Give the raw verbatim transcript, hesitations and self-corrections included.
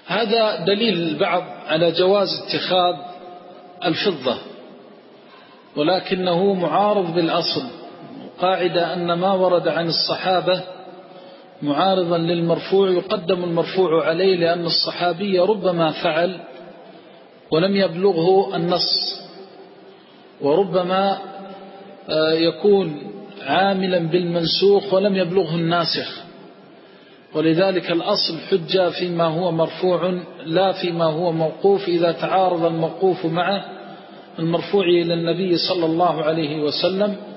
هذا دليل البعض على جواز اتخاذ الفضة، ولكنه معارض بالأصل. قاعدة أن ما ورد عن الصحابة معارضا للمرفوع يقدم المرفوع عليه، لأن الصحابي ربما فعل ولم يبلغه النص، وربما يكون عاملا بالمنسوخ ولم يبلغه الناسخ، ولذلك الأصل حجة فيما هو مرفوع لا فيما هو موقوف إذا تعارض الموقوف مع المرفوع إلى النبي صلى الله عليه وسلم.